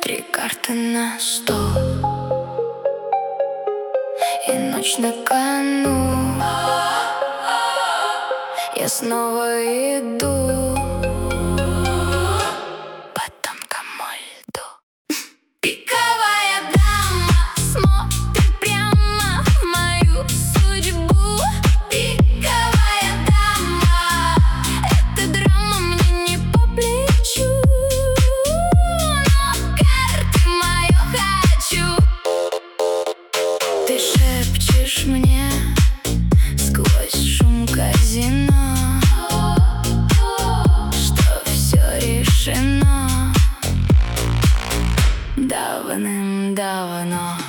3 карты на стол, и ночь на кону. Я снова иду по тонкому льду. Пиковая дама смотрит прямо в мою судьбу. Пиковая дама, эта драма мне не по плечу, но карты мою хочу. Ты шепчешь мне сквозь шум казино, что все решено давным-давно.